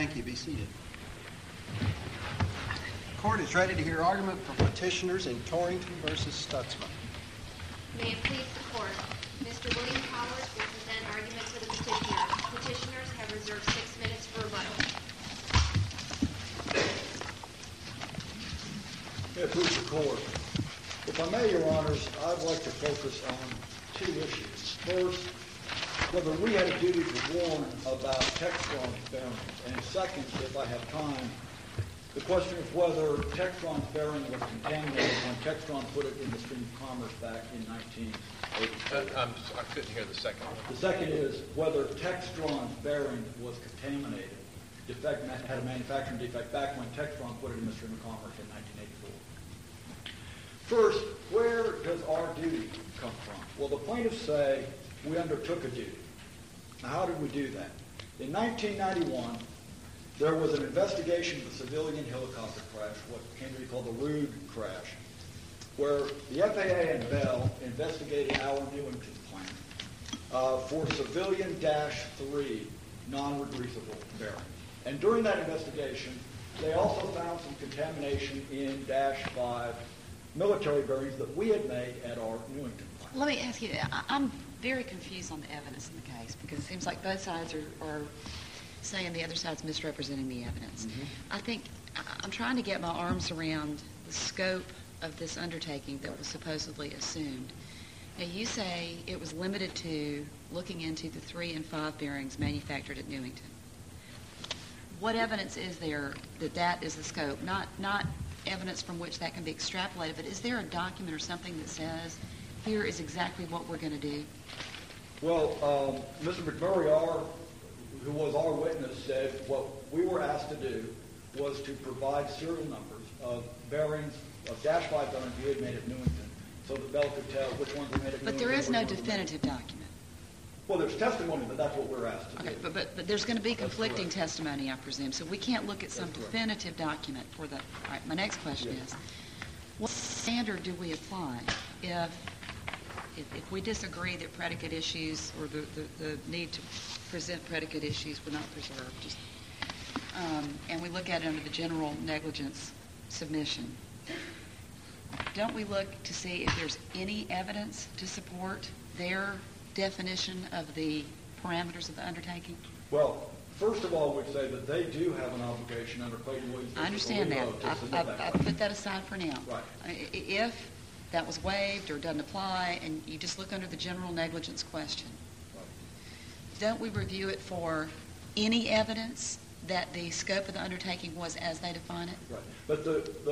Thank you. Be seated. Court is ready to hear argument for petitioners in Torrington versus Stutzman. May it please the court. Mr. William Powers will present argument for the petitioners. Petitioners have reserved 6 minutes for rebuttal. May it please the court. If I may, Your Honors, I'd like to focus on 2 issues. First, whether we had a duty to warn about Textron's bearings. And second, if I have time, the question of whether Textron's bearing was contaminated when Textron put it in the stream of commerce back in 1984. I couldn't hear the second one. The second is whether Textron's bearing was contaminated, had a manufacturing defect back when Textron put it in the stream of commerce in 1984. First, where does our duty come from? Well, the plaintiffs say we undertook a duty. Now, how did we do that? In 1991, there was an investigation of a civilian helicopter crash, what came to be called the Rude crash, where the FAA and Bell investigated our Newington plant for civilian Dash 3 non-regreasable bearings. And during that investigation, they also found some contamination in Dash 5 military bearings that we had made at our Newington plant. Let me ask you, I'm very confused on the evidence in the case because it seems like both sides are saying the other side's misrepresenting the evidence. I think I'm trying to get my arms around the scope of this undertaking that was supposedly assumed. Now, you say it was limited to looking into the 3 and 5 bearings manufactured at Newington. What evidence is there that that is the scope? Not evidence from which that can be extrapolated, but is there a document or something that says here is exactly what we're going to do? Well, Mr. McMurray, who was our witness, said what we were asked to do was to provide serial numbers of bearings, of Dash 5 bearings we had made at Newington, so that Bell could tell which ones we made at Newington. But there is no definitive document. Well, there's testimony that that's what we're asked to do. But there's going to be conflicting testimony, I presume, so we can't look at some definitive document for the... All right, my next question is, what standard do we apply if we disagree that predicate issues or the need to present predicate issues were not preserved, and we look at it under the general negligence submission? Don't we look to see if there's any evidence to support their definition of the parameters of the undertaking? Well, first of all, we'd say that they do have an obligation under Clayton Williams. I understand that. I put that aside for now. Right. If that was waived or doesn't apply, and you just look under the general negligence question, don't we review it for any evidence that the scope of the undertaking was as they define it? Right. But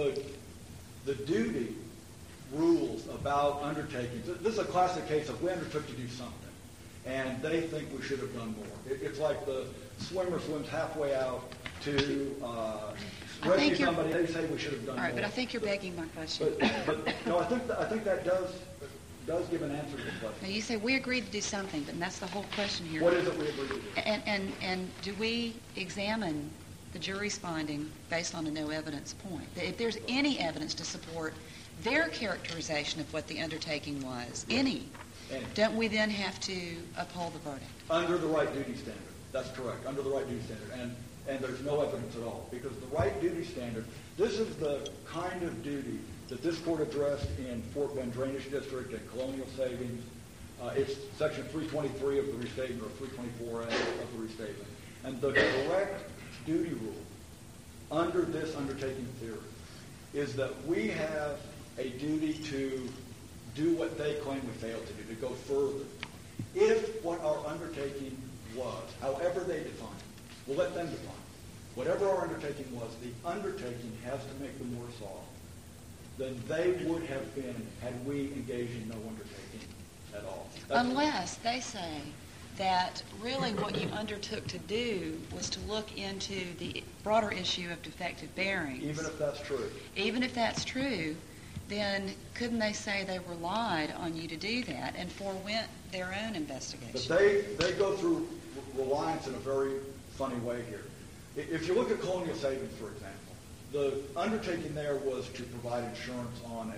the duty rules about undertakings, this is a classic case of we undertook to do something, and they think we should have done more. It's like the swimmer swims halfway out to rescue somebody, they say we should have done more. All right, but I think you're begging my question. But no, I think that does give an answer to the question. Now, you say we agreed to do something, but that's the whole question here. What is it we agreed to do? And do we examine the jury's finding based on a no evidence point? If there's any evidence to support their characterization of what the undertaking was, any, don't we then have to uphold the verdict? Under the right duty standard. That's correct. Under the right duty standard. And there's no evidence at all. Because the right duty standard, this is the kind of duty that this court addressed in Fort Bend Drainage District and Colonial Savings. It's Section 323 of the restatement, or 324A of the restatement. And the correct duty rule under this undertaking theory is that we have a duty to do what they claim we failed to do, to go further. If what our undertaking was, however they define it, we'll let them define it. Whatever our undertaking was, the undertaking has to make them worse off than they would have been had we engaged in no undertaking at all. Unless they say that really what you undertook to do was to look into the broader issue of defective bearings. Even if that's true. Even if that's true, then couldn't they say they relied on you to do that and forewent their own investigation? But they go through reliance in a very funny way here. If you look at Colonial Savings, for example, the undertaking there was to provide insurance on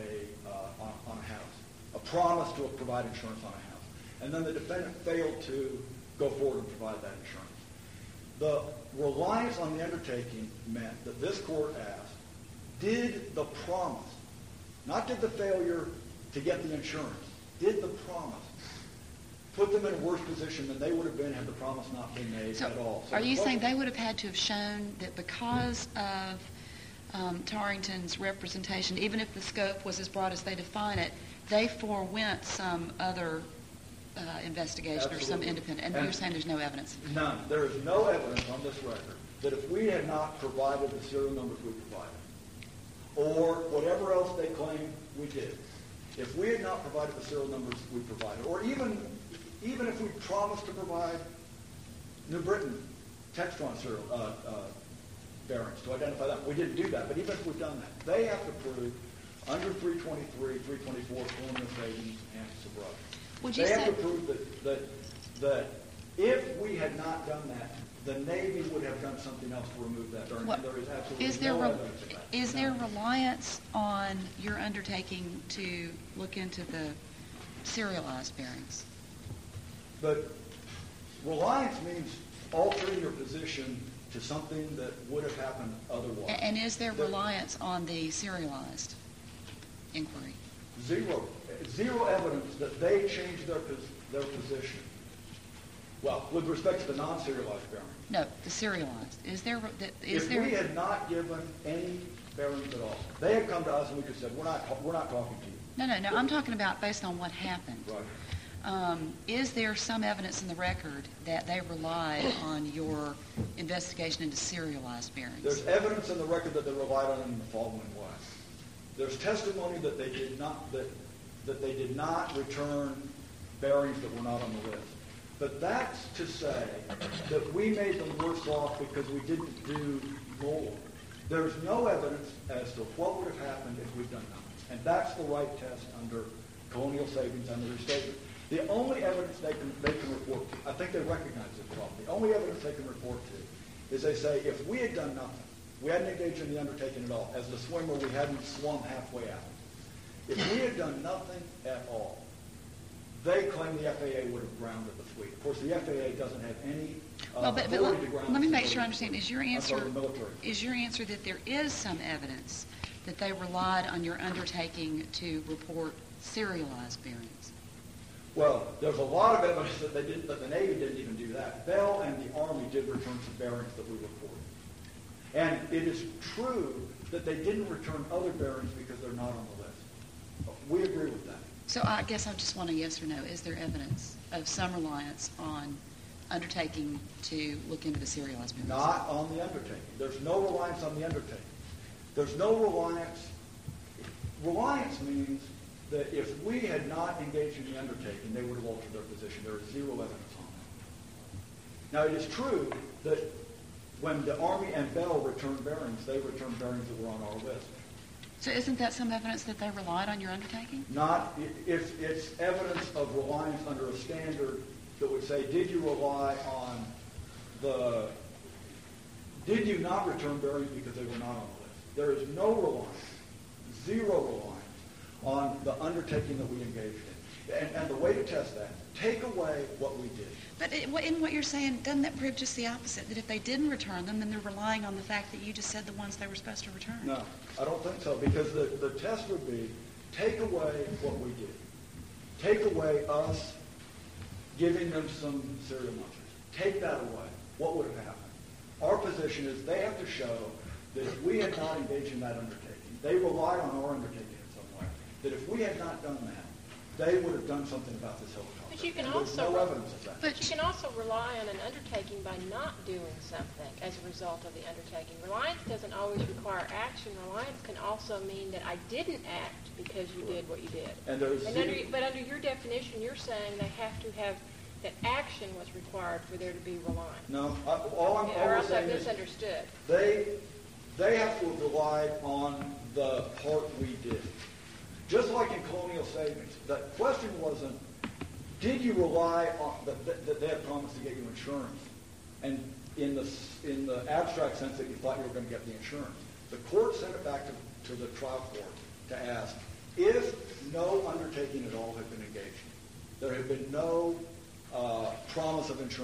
a house, a promise to provide insurance on a house. And then the defendant failed to go forward and provide that insurance. The reliance on the undertaking meant that this court asked, did the promise, not did the failure to get the insurance, did the promise put them in a worse position than they would have been had the promise not been made at all? So are you saying they would have had to have shown that because of Tarrington's representation, even if the scope was as broad as they define it, they forewent some other investigation or some Absolutely. independent? And you're saying there's no evidence? None. There is no evidence on this record that if we had not provided the serial numbers we provided, or whatever else they claim we did, if we had not provided the serial numbers we provided, or even if we promised to provide New Britain Textron serial bearings to identify that, we didn't do that. But even if we've done that, they have to prove under 323, 324, Colonial Savings, and sobriety. Would you They say have to prove that if we had not done that, the Navy would have done something else to remove that bearing. And there is absolutely no evidence of that. Is there reliance on your undertaking to look into the serialized bearings? But reliance means altering your position to something that would have happened otherwise. And is there reliance on the serialized inquiry? Zero evidence that they changed their position. Well, with respect to the non-serialized bearing. No, the serialized. Is there? If we had not given any bearings at all, they had come to us and we could have said, we're not talking to you. No. I'm talking about based on what happened. Right. Is there some evidence in the record that they relied on your investigation into serialized bearings? There's evidence in the record that they relied on it in the following way. There's testimony that they did not return bearings that were not on the list. But that's to say that we made them worse off because we didn't do more. There's no evidence as to what would have happened if we'd done nothing. And that's the right test under Colonial Savings and the restatement. The only evidence they can report to, I think they recognize this problem, the only evidence they can report to is they say if we had done nothing, we hadn't engaged in the undertaking at all, as the swimmer we hadn't swum halfway out. If we had done nothing at all, they claim the FAA would have grounded the fleet. Of course, the FAA doesn't have any authority to ground. Let me make sure I understand. Is your answer that there is some evidence that they relied on your undertaking to report serialized bearings? Well, there's a lot of evidence that they didn't, that the Navy didn't even do that. Bell and the Army did return some bearings that we reported. And it is true that they didn't return other bearings because they're not on the list. We agree with that. So I guess I just want a yes or no. Is there evidence of some reliance on undertaking to look into the serialized bearings? Not on the undertaking. There's no reliance on the undertaking. There's no reliance. Reliance means that if we had not engaged in the undertaking, they would have altered their position. There is zero evidence on that. Now, it is true that when the Army and Bell returned bearings, they returned bearings that were on our list. So isn't that some evidence that they relied on your undertaking? Not if it's evidence of reliance under a standard that would say, did you rely on did you not return bearings because they were not on the list? There is no reliance, zero reliance on the undertaking that we engaged in. And the way to test that, take away what we did. But in what you're saying, doesn't that prove just the opposite? That if they didn't return them, then they're relying on the fact that you just said the ones they were supposed to return? No, I don't think so, because the test would be, take away what we did. Take away us giving them some serial numbers. Take that away. What would have happened? Our position is they have to show that if we had not engaged in that undertaking, they relied on our undertaking in some way, that if we had not done that, they would have done something about this helicopter. But you can and there's also no evidence of that. But you can also rely on an undertaking by not doing something as a result of the undertaking. Reliance doesn't always require action. Reliance can also mean that I didn't act because you did what you did. And but under your definition, you're saying they have to have that action was required for there to be reliance. No, all Or we're else I saying is misunderstood. they have to have relied on the part we did. Just like in Colonial Savings, the question wasn't, did you rely on that they had promised to get you insurance, and in the abstract sense that you thought you were going to get the insurance. The court sent it back to the trial court to ask if no undertaking at all had been engaged. There had been no promise of insurance.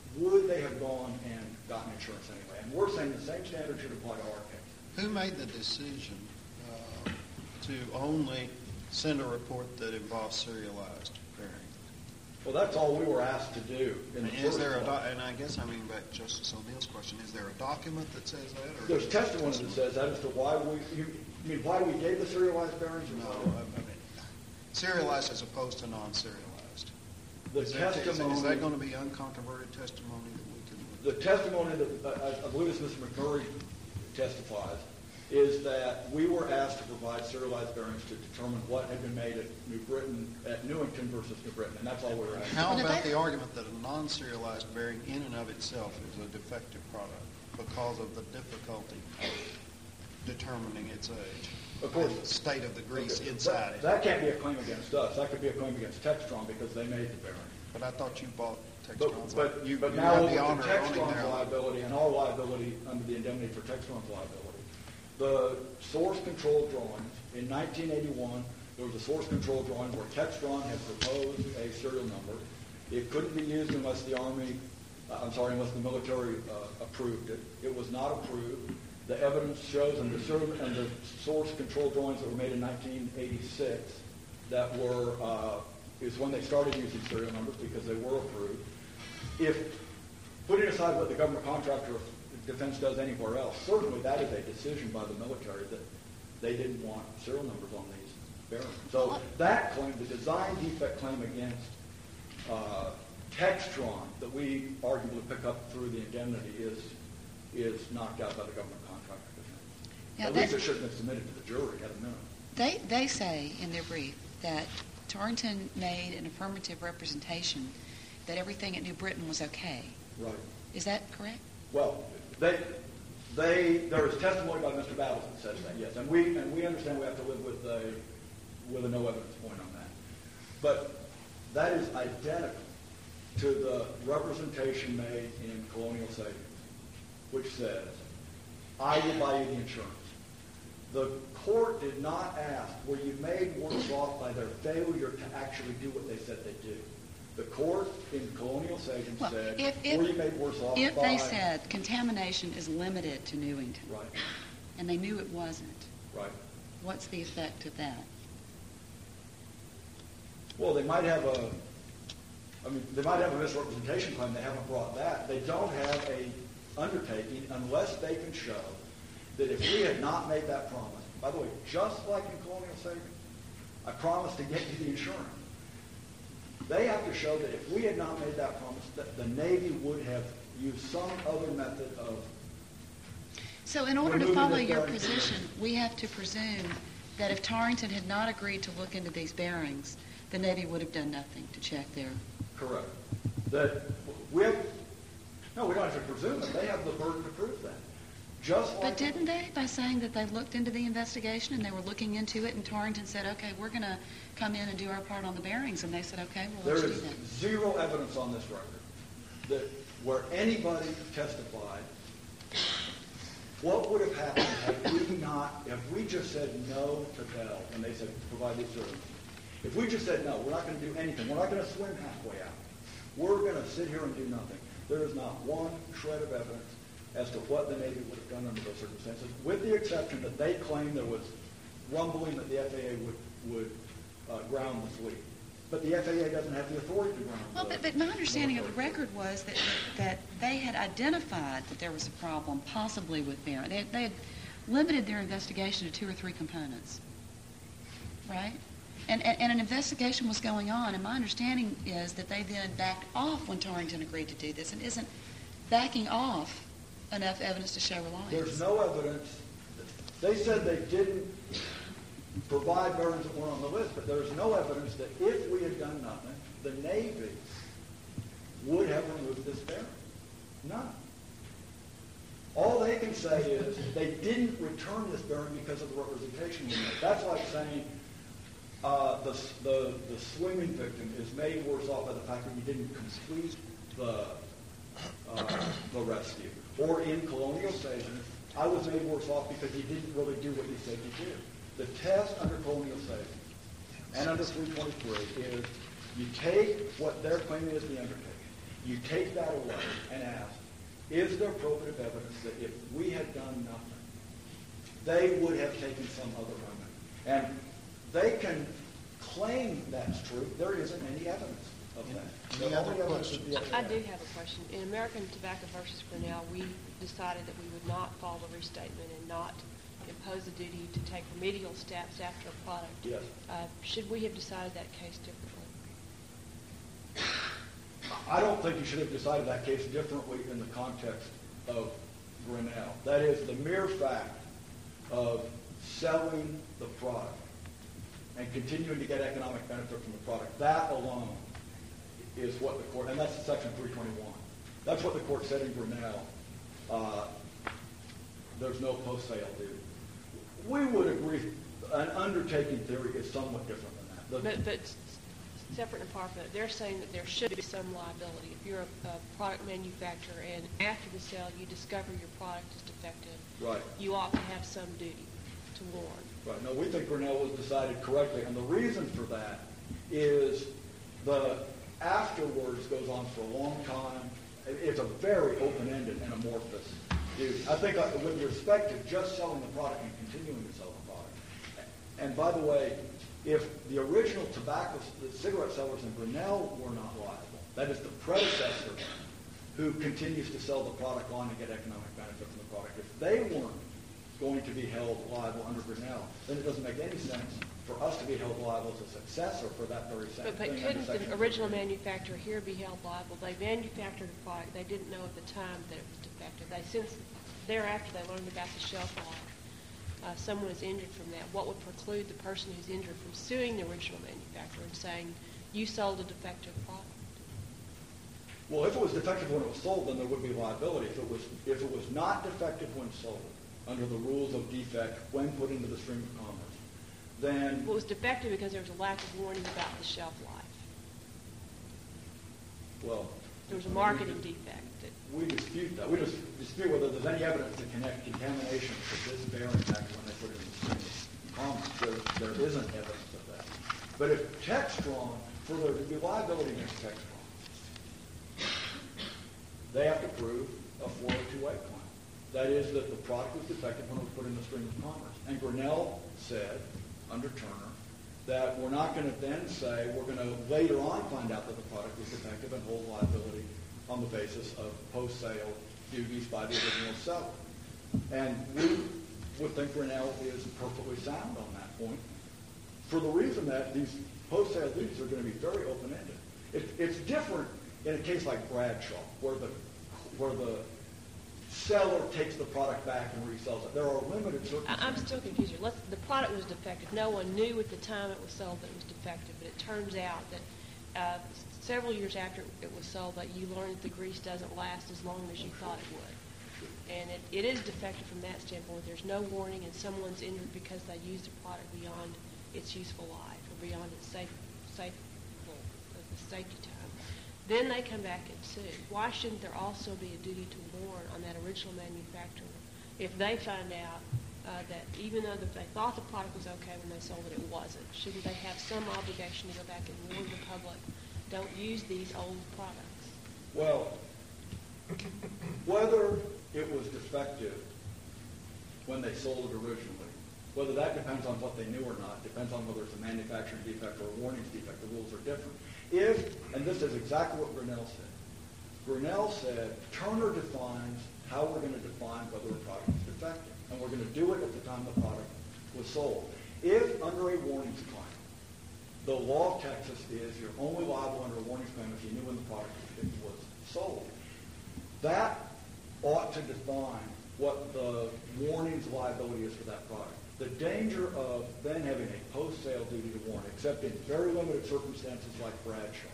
would they have gone and gotten insurance anyway? And we're saying the same standard should apply to our case. Who made the decision to only send a report that involves serialized bearings? Well, that's all we were asked to do. In the Is there first place. and I guess I mean back to Justice O'Neill's question, is there a document that says that? Or There's testimony that says that as to why why we gave the serialized bearings? No, I mean, serialized as opposed to non-serialized. The Is testimony. that going to be uncontroverted testimony that we can... The testimony that I believe as Mr. McMurray testifies is that we were asked to provide serialized bearings to determine what had been made at Newington versus New Britain, and that's all we were asked. How Well, about they- the argument that a non-serialized bearing in and of itself is a defective product because of the difficulty of determining its age? Of course. And the state of the grease Okay, inside it. That can't be a claim against us. That could be a claim against Textron because they made the bearing. But I thought you bought Textron's. But you now have with the the honor of owning Textron's their liability and our liability under the indemnity for Textron's liability, the source control drawings, in 1981, there was a source control drawing where Textron had proposed a serial number. It couldn't be used unless the unless the military approved it. It was not approved. The evidence shows in the source control drawings that were made in 1986 that is when they started using serial numbers because they were approved. If, putting aside what the government contractor of defense does anywhere else, certainly that is a decision by the military that they didn't want serial numbers on these bearings. So that claim, the design defect claim against Textron that we arguably pick up through the indemnity is knocked out by the government contractor defense. Yeah, At least it should have been submitted to the jury at a minimum. They say in their brief that Torrington made an affirmative representation that everything at New Britain was okay. Right. Is that correct? Well, there is testimony by Mr. Battles that says that, yes, and we understand we have to live with a no evidence point on that. But that is identical to the representation made in Colonial Savings, which says, I will buy you the insurance. The court did not ask, were you made worse off by their failure to actually do what they said they'd do? The court in Colonial Savings Well, said, if- were you made worse off If by... they said contamination is limited to Newington, Right, and they knew it wasn't, right. what's the effect of that? Well, they might have a misrepresentation claim. They haven't brought that. They don't have a undertaking unless they can show that if we had not made that promise, by the way, just like in Colonial Savings, I promised to get you the insurance. They have to show that if we had not made that promise, that the Navy would have used some other method of... So in order to Removing follow the your bearing. position, we have to presume that if Torrington had not agreed to look into these bearings, the Navy would have done nothing to check their... Correct. That we don't have to presume it. They have the burden to prove that. Just like... But didn't they, by saying that they looked into the investigation and they were looking into it, and Torrington said, okay, we're going to come in and do our part on the bearings, and they said, okay, well, There let's do is that. zero evidence on this record that where anybody testified, what would have happened if we just said no to Bell and they said provide these services. If we just said no, we're not going to do anything. We're not going to swim halfway out. We're going to sit here and do nothing. There is not one shred of evidence as to what the Navy would have done under those circumstances, with the exception that they claim there was rumbling that the FAA would ground the fleet. But the FAA doesn't have the authority to ground Well, the but my understanding of the military. record was that they had identified that there was a problem, possibly with bearing. They had limited their investigation to 2 or 3 components, right? And an investigation was going on, and my understanding is that they then backed off when Torrington agreed to do this, and isn't backing off enough evidence to show reliance. There's no evidence. They said they didn't provide bearings that weren't on the list, but there's no evidence that if we had done nothing, the Navy would have removed this bearing. None. All they can say is they didn't return this bearing because of the representation we made. That's like saying the swimming victim is made worse off by the fact that you didn't complete the rescue. Or in Colonial Savings, I was made worse off because you didn't really do what you said you did. The test under Colonial Savings and under 323 is you take what they're claiming is the undertaking, You take that away and ask, is there probative evidence that if we had done nothing, they would have taken some other remedy? And they can claim that's true. There isn't any evidence of that. Any The other only evidence questions? would be I do have a question. In American Tobacco versus Grinnell, we decided that we would not follow the restatement and not impose a duty to take remedial steps after a product. Yes. Should we have decided that case differently? I don't think you should have decided that case differently in the context of Grinnell. That is, the mere fact of selling the product and continuing to get economic benefit from the product, that alone is what the court, and that's Section 321. That's what the court said in Grinnell. There's no post-sale duty. We would agree an undertaking theory is somewhat different than that. But separate and apart from that, they're saying that there should be some liability. If you're a product manufacturer and after the sale you discover your product is defective, Right. you ought to have some duty to warn. Right. No, we think Grinnell was decided correctly, and the reason for that is the afterwards goes on for a long time. It's a very open-ended and amorphous duty. I think with respect to just selling the product and continuing to sell the product, and by the way, if the original the cigarette sellers in Grinnell were not liable, that is the predecessor who continues to sell the product on and get economic benefit from the product, if they weren't going to be held liable under Grinnell, then it doesn't make any sense for us to be held liable as a successor for that very same But thing. under couldn't Section the original 321. manufacturer here be held liable? They manufactured a product. They didn't know at the time that it was defective. Since thereafter they learned about the shelf life. Someone is injured from that. What would preclude the person who's injured from suing the original manufacturer and saying, you sold a defective product? Well, if it was defective when it was sold, then there would be liability. If it was not defective when sold, under the rules of defect when put into the stream of commerce, then... Well, it was defective because there was a lack of warning about the shelf life. Well... There was a marketing defect. We dispute that. We just dispute whether there's any evidence to connect contamination to this bearing back when they put it in the stream of commerce. There isn't evidence of that. But if Textron, for there to be liability against Textron, they have to prove a 402A claim. That is that the product was defective when it was put in the stream of commerce. And Grinnell said, under Turner, that we're not going to then say we're going to later on find out that the product was defective and hold liability on the basis of post-sale duties by the original seller. And we would think Grinnell is perfectly sound on that point for the reason that these post-sale duties are going to be very open-ended. It's different in a case like Bradshaw, where the seller takes the product back and resells it. There are limited circumstances. I'm still confused here. The product was defective. No one knew at the time it was sold that it was defective, but it turns out that several years after it was sold that you learned that the grease doesn't last as long as you thought it would. And it is defective from that standpoint. There's no warning and someone's injured because they used the product beyond its useful life or beyond its safety time. Then they come back and sue. Why shouldn't there also be a duty to warn on that original manufacturer if they find out that even though they thought the product was okay when they sold it, it wasn't? Shouldn't they have some obligation to go back and warn the public, don't use these old products? Well, whether it was defective when they sold it originally, whether that depends on what they knew or not, depends on whether it's a manufacturing defect or a warnings defect. The rules are different. And this is exactly what Grinnell said. Grinnell said, Turner defines how we're going to define whether a product is defective. And we're going to do it at the time the product was sold. If under a warnings claim, the law of Texas is you're only liable under a warnings claim if you knew when the product was sold. That ought to define what the warnings liability is for that product. The danger of then having a post-sale duty to warn, except in very limited circumstances like Bradshaw,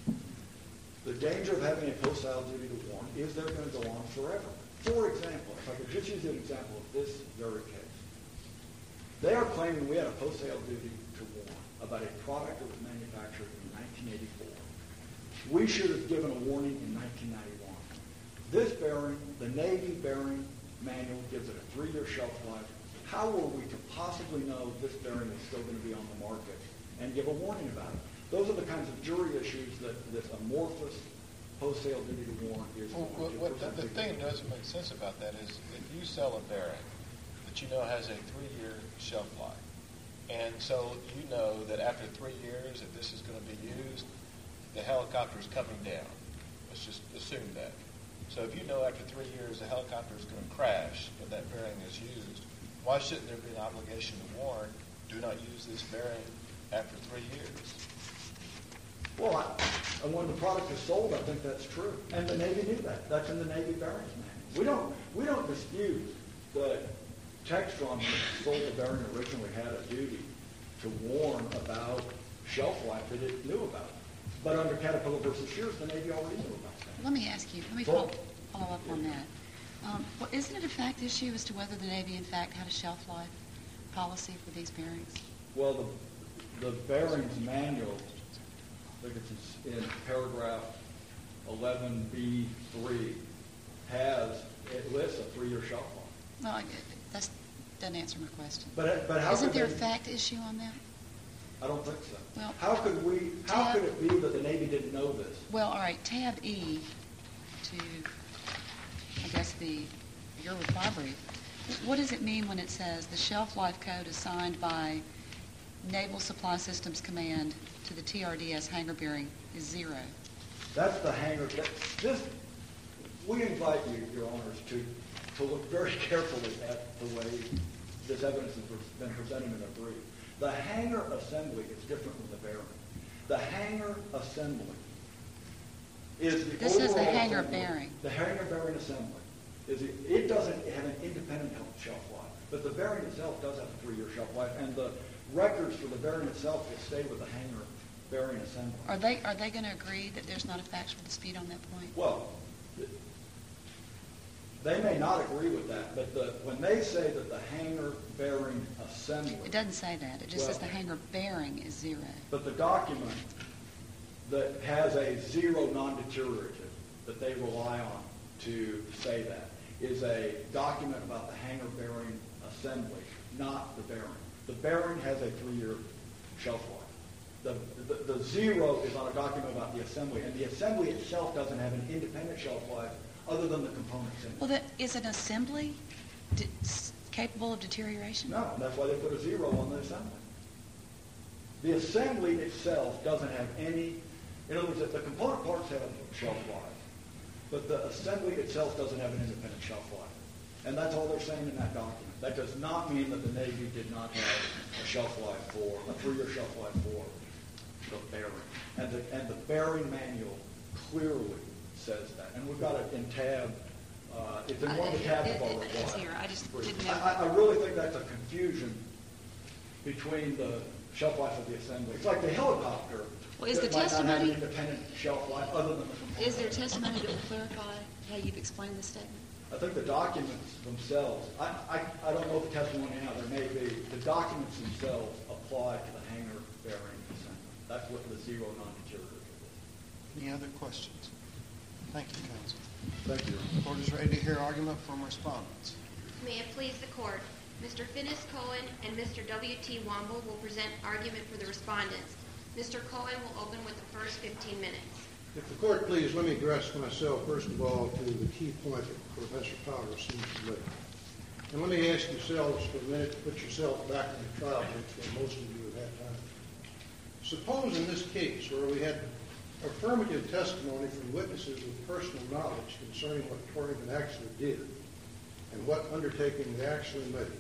the danger of having a post-sale duty to warn is they're going to go on forever. For example, if I could just use an example of this very case. They are claiming we had a post-sale duty to warn about a product that was manufactured in 1984. We should have given a warning in 1991. This bearing, the Navy bearing manual, gives it a 3-year shelf life. How were we to possibly know this bearing is still going to be on the market and give a warning about it? Those are the kinds of jury issues that this amorphous wholesale duty to warn is. The thing that doesn't make sense about that is if you sell a bearing that you know has a 3-year shelf life, and so you know that after 3 years, if this is going to be used, the helicopter is coming down. Let's just assume that. So if you know after 3 years the helicopter is going to crash when that bearing is used, why shouldn't there be an obligation to warn, do not use this bearing after 3 years? Well, and when the product is sold, I think that's true. And the Navy knew that. That's in the Navy bearings manual. We don't dispute that Textron, when it sold the bearing, originally had a duty to warn about shelf life that it knew about. But under Caterpillar versus Shears, the Navy already knew about that. Let me ask you, let me follow up on that. Well, isn't it a fact issue as to whether the Navy, in fact, had a shelf life policy for these bearings? Well, the bearings manual, I think it's in paragraph 11B3, it lists a 3-year shelf life. No, that doesn't answer my question. But how Isn't could there a they- fact issue on that? I don't think so. Well, how could it be that the Navy didn't know this? Well, all right, tab E to, I guess, your reply brief. What does it mean when it says the shelf life code assigned by Naval Supply Systems Command to the TRDS hangar bearing is 0? That's the hangar. We invite you, Your Honors, to look very carefully at the way this evidence has been presented in a brief. The hangar assembly is different from the bearing. The hangar assembly is the This is the overall hangar assembly. bearing. The hangar bearing assembly it doesn't have an independent shelf life, but the bearing itself does have a 3-year shelf life, and the records for the bearing itself will stay with the hangar bearing assembly. Are they going to agree that there's not a factual dispute on that point? Well, they may not agree with that, but when they say that the hangar bearing assembly... It doesn't say that. It just says the hangar bearing is 0. But the document that has a 0 non-deteriorative that they rely on to say that is a document about the hangar bearing assembly, not the bearing. The bearing has a 3-year shelf life. The 0 is on a document about the assembly, and the assembly itself doesn't have an independent shelf life other than the components in it. Well, is an assembly capable of deterioration? No, that's why they put a 0 on the assembly. The assembly itself doesn't have any, in other words, the component parts have a shelf life, but the assembly itself doesn't have an independent shelf life. And that's all they're saying in that document. That does not mean that the Navy did not have a shelf life a 3-year shelf life for the bearing. And the bearing manual clearly says that. And we've got it in tab, it's in one of the tabs of our reply. It's here. I just didn't know. I really think that's a confusion between the shelf life of the assembly. It's like the helicopter. Well, is the that might not have testimony- an independent shelf life other than the component. Is there testimony that will clarify how you've explained this statement? I think the documents themselves, I don't know the testimony now, there may be, the documents themselves apply to the hangar bearing assembly. That's what the 0 non-deteriorative is. Any other questions? Thank you, counsel. Thank you. The court is ready to hear argument from respondents. May it please the court, Mr. Finis Cohen and Mr. W.T. Womble will present argument for the respondents. Mr. Cohen will open with the first 15 minutes. If the court please, let me address myself first of all to the key point that Professor Powers seems to make. And let me ask yourselves for a minute to put yourself back in the trial bench where most of you have had time. Suppose in this case where we had affirmative testimony from witnesses with personal knowledge concerning what Torrington actually did and what undertaking they actually made.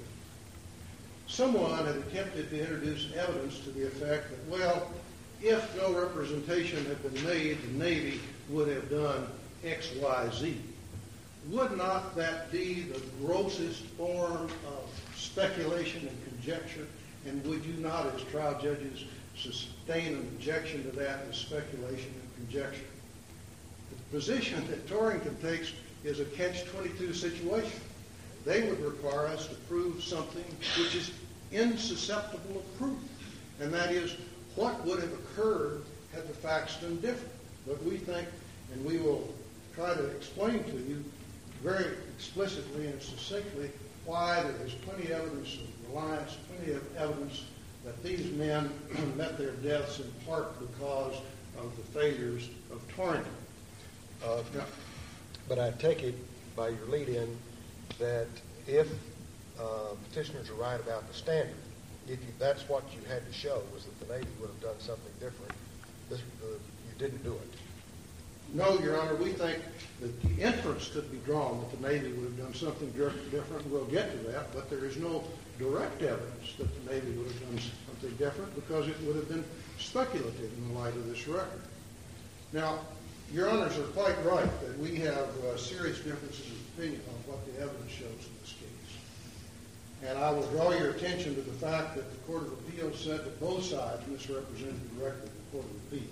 Someone had attempted to introduce evidence to the effect that, well, if no representation had been made, the Navy would have done X, Y, Z. Would not that be the grossest form of speculation and conjecture? And would you not, as trial judges, sustain an objection to that as speculation and conjecture? The position that Torrington takes is a catch-22 situation. They would require us to prove something which is insusceptible of proof, and that is what would have occurred had the facts been different. But we think, and we will try to explain to you very explicitly and succinctly why there is plenty of evidence of reliance, plenty of evidence that these men met their deaths in part because of the failures of Torrington. But I take it by your lead-in that if petitioners are right about the standard, that's what you had to show, was that the Navy would have done something different. You didn't do it. No, Your Honor, we think that the inference could be drawn that the Navy would have done something different. We'll get to that, but there is no direct evidence that the Navy would have done something different because it would have been speculative in the light of this record. Now, Your Honors are quite right that we have serious differences of opinion on what the evidence shows in this case. And I will draw your attention to the fact that the Court of Appeals said that both sides misrepresented the record of the Court of Appeals.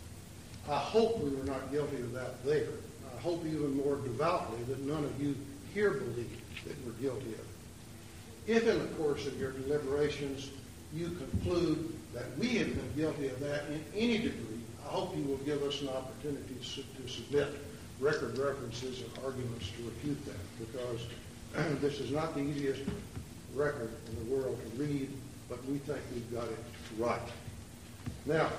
I hope we were not guilty of that there. I hope even more devoutly that none of you here believe that we're guilty of it. If in the course of your deliberations you conclude that we have been guilty of that in any degree, I hope you will give us an opportunity to submit record references and arguments to refute that, because this is not the easiest record in the world to read, but we think we've got it right. Now,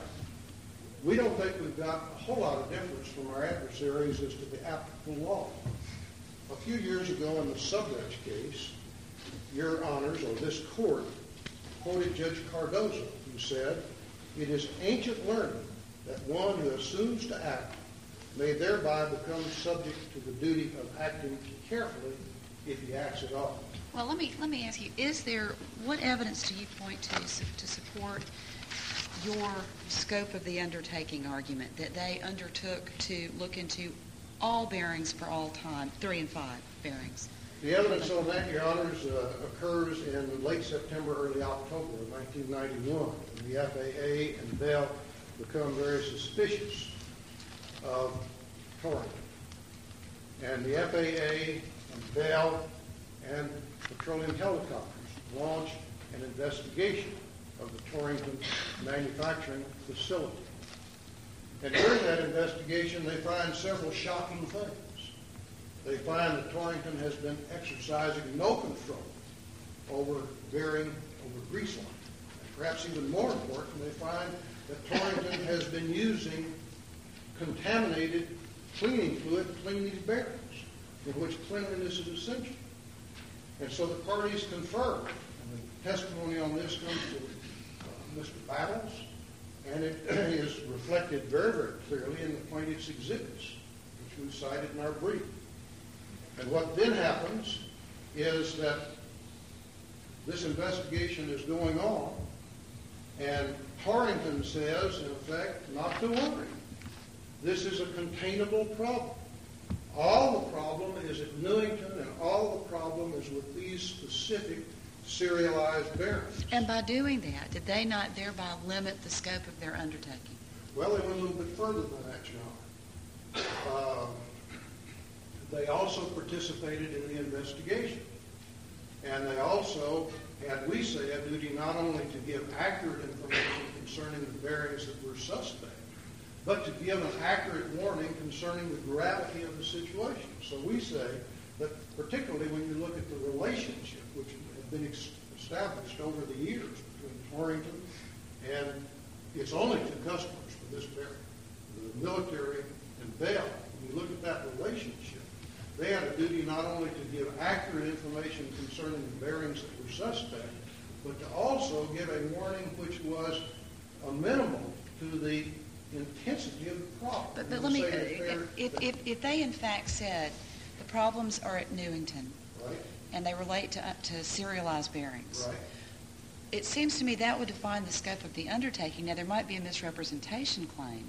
we don't think we've got a whole lot of difference from our adversaries as to the applicable law. A few years ago in the Subretch case, Your Honors, or this court, quoted Judge Cardozo, who said, "It is ancient learning that one who assumes to act may thereby become subject to the duty of acting carefully if he acts at all." Well, let me ask you, what evidence do you point to support your scope of the undertaking argument, that they undertook to look into all bearings for all time, 3 and 5 bearings? The evidence on that, Your Honors, occurs in late September, early October of 1991. And the FAA and Bell become very suspicious of Torrington. And the FAA and Bell and Petroleum Helicopters launch an investigation of the Torrington manufacturing facility. And during that investigation, they find several shocking things. They find that Torrington has been exercising no control over bearing, over grease line. And perhaps even more important, they find that Torrington has been using contaminated cleaning fluid to clean these bearings, in which cleanliness is essential. And so the parties confer, and the testimony on this comes to Mr. Battles, and it is reflected very, very clearly in the plaintiff's exhibits, which we cited in our brief. And what then happens is that this investigation is going on, and Torrington says, in effect, not to worry. This is a containable problem. All the problem is at Newington, and all the problem is with these specific serialized bearings. And by doing that, did they not thereby limit the scope of their undertaking? Well, they went a little bit further than that, Your Honor. They also participated in the investigation. And they also had, we say, a duty not only to give accurate information concerning the bearings that were suspect, but to give an accurate warning concerning the gravity of the situation. So we say that particularly when you look at the relationship, which had been established over the years between Torrington and its only 2 customers for this bearing, the military and Bell, when you look at that relationship, they had a duty not only to give accurate information concerning the bearings that were suspect, but to also give a warning which was minimal to the intensity of the problem. But let me, if they in fact said the problems are at Newington, right, and they relate to serialized bearings, right, it seems to me that would define the scope of the undertaking. Now, there might be a misrepresentation claim,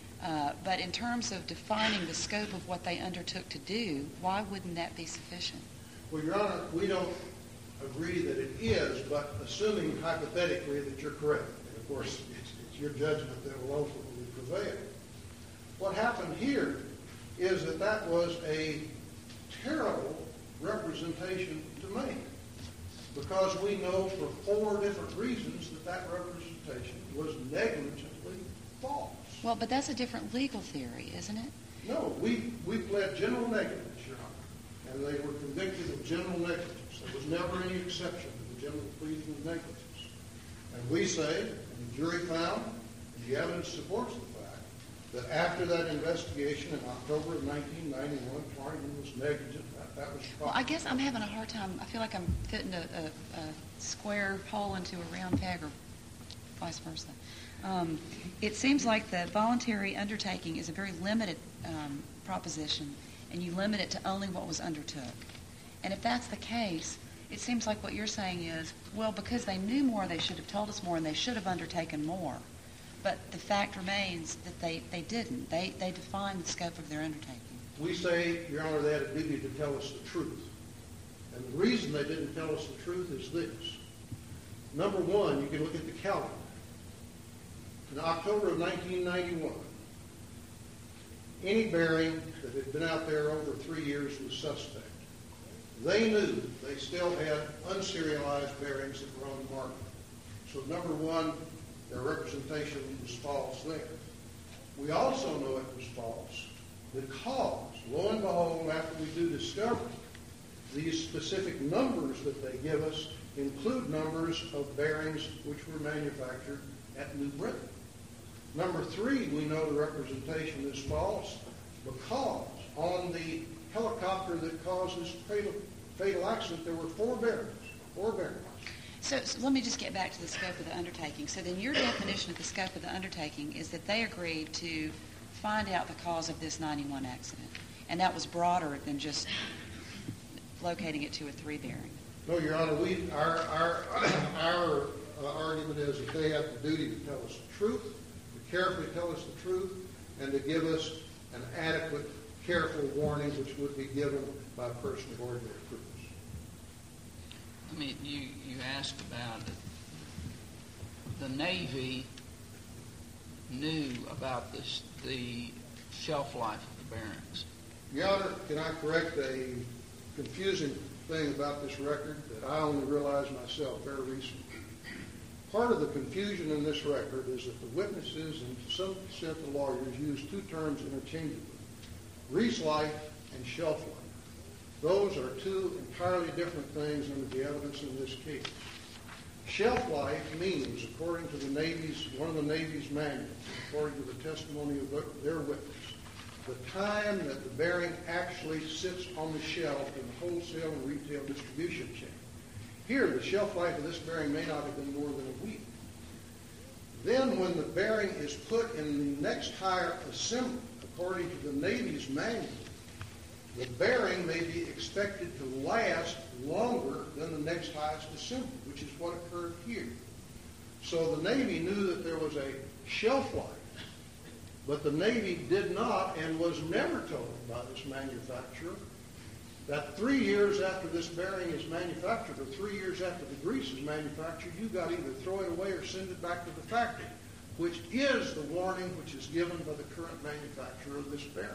but in terms of defining the scope of what they undertook to do, why wouldn't that be sufficient? Well, Your Honor, we don't agree that it is, but assuming hypothetically that you're correct, and of course it's your judgment that will ultimately prevail. What happened here is that that was a terrible representation to make, because we know for 4 different reasons that that representation was negligently false. Well, but that's a different legal theory, isn't it? No, we pled general negligence, Your Honor, and they were convicted of general negligence. There was never any exception to the general pleading of negligence. And we say, and the jury found, and the evidence supports the fact, that after that investigation in October of 1991, Torrington was negligent. That was Well, I guess I'm having a hard time. I feel like I'm fitting a square hole into a round peg, or vice versa. It seems like the voluntary undertaking is a very limited proposition, and you limit it to only what was undertook. And if that's the case, it seems like what you're saying is, well, because they knew more, they should have told us more, and they should have undertaken more. But the fact remains that they didn't. They defined the scope of their undertaking. We say, Your Honor, they had a duty to tell us the truth. And the reason they didn't tell us the truth is this. Number one, you can look at the calendar. In October of 1991, any bearing that had been out there over 3 years was suspect. They knew they still had unserialized bearings that were on the market. So number one, their representation was false there. We also know it was false because, lo and behold, after we do discovery, these specific numbers that they give us include numbers of bearings which were manufactured at New Britain. Number three, we know the representation is false because on the helicopter that causes fatal accident, there were four bearings. So let me just get back to the scope of the undertaking. So then your definition of the scope of the undertaking is that they agreed to find out the cause of this 91 accident. And that was broader than just locating it to a 3 bearing. No, Your Honor, our argument is that they have the duty to tell us the truth, to carefully tell us the truth, and to give us an adequate, careful warning which would be given by a person of ordinary prudence. I mean, you asked about it. The Navy knew about the shelf life of the bearings. Your Honor, can I correct a confusing thing about this record that I only realized myself very recently? Part of the confusion in this record is that the witnesses and to some extent the lawyers use two terms interchangeably, grease life and shelf life. Those are two entirely different things under the evidence in this case. Shelf life means, according to the Navy's, one of the Navy's manuals, according to the testimony of their witness, the time that the bearing actually sits on the shelf in the wholesale and retail distribution chain. Here, the shelf life of this bearing may not have been more than a week. Then when the bearing is put in the next higher assembly, according to the Navy's manual, the bearing may be expected to last longer than the next highest assembly, which is what occurred here. So the Navy knew that there was a shelf life, but the Navy did not and was never told by this manufacturer that 3 years after this bearing is manufactured or 3 years after the grease is manufactured, you've got to either throw it away or send it back to the factory, which is the warning which is given by the current manufacturer of this bearing.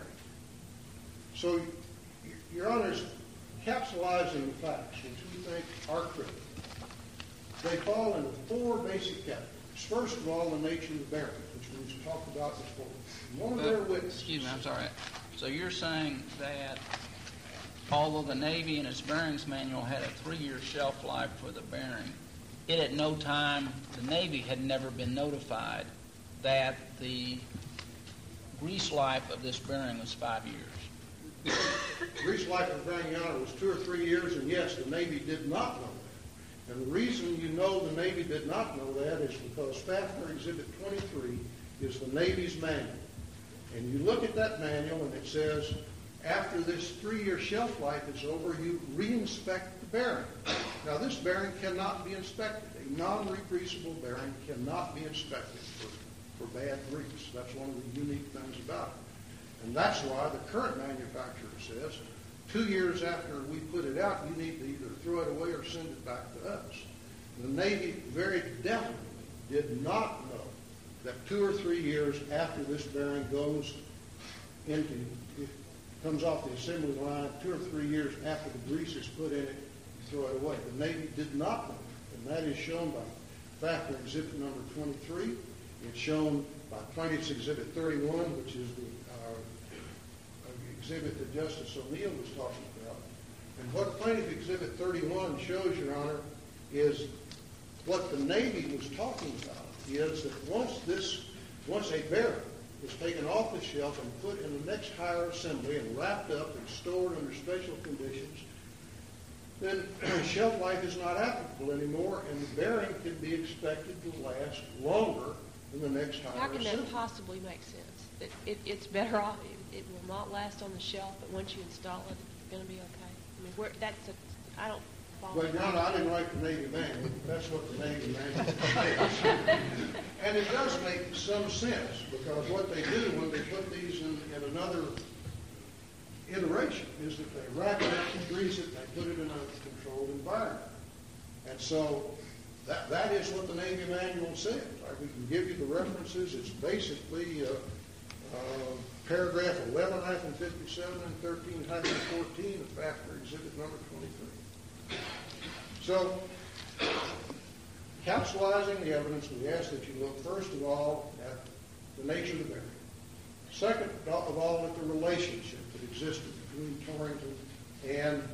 So, Your Honors, capsulizing the facts, which we think are critical, they fall into 4 basic categories. First of all, the nature of the bearing, which we've talked about before. One of their witnesses... Excuse me, I'm sorry. So you're saying that although the Navy in its bearings manual had a 3-year shelf life for the bearing, it at no time, the Navy had never been notified that the grease life of this bearing was 5 years. Grease life of the bearing, Your Honor, was 2 or 3 years, and yes, the Navy did not know that. And the reason you know the Navy did not know that is because Fafner Exhibit 23 is the Navy's manual. And you look at that manual and it says, after this 3-year shelf life is over, you re-inspect the bearing. Now, this bearing cannot be inspected. A non-regreasable bearing cannot be inspected for bad grease. That's one of the unique things about it. And that's why the current manufacturer says, 2 years after we put it out, you need to either throw it away or send it back to us. The Navy very definitely did not know that 2 or 3 years after this bearing goes into, it comes off the assembly line, 2 or 3 years after the grease is put in it, you throw it away. The Navy did not know, and that is shown by Fafner Exhibit number 23. It's shown by Plaintiff's Exhibit 31, which is the exhibit that Justice O'Neill was talking about. And what Plaintiff Exhibit 31 shows, Your Honor, is what the Navy was talking about is that once a bearing is taken off the shelf and put in the next higher assembly and wrapped up and stored under special conditions, then shelf life is not applicable anymore, and the bearing can be expected to last longer than the next higher How can assembly. that possibly make sense? It's better off, it will not last on the shelf, but once you install it, it's going to be okay. I mean, I don't follow. Well, Your Honor, I didn't write the Navy manual. That's what the Navy manual says. And it does make some sense, because what they do when they put these in another iteration is that they wrap it up and grease it, and they put it in a controlled environment. And so that is what the Navy manual says. We can give you the references. It's basically paragraph 11-57 and 13-14 of FAFSA Exhibit number 23. So, counselizing the evidence, we ask that you look first of all at the nature of the bearing. Second of all, at the relationship that existed between Torrington and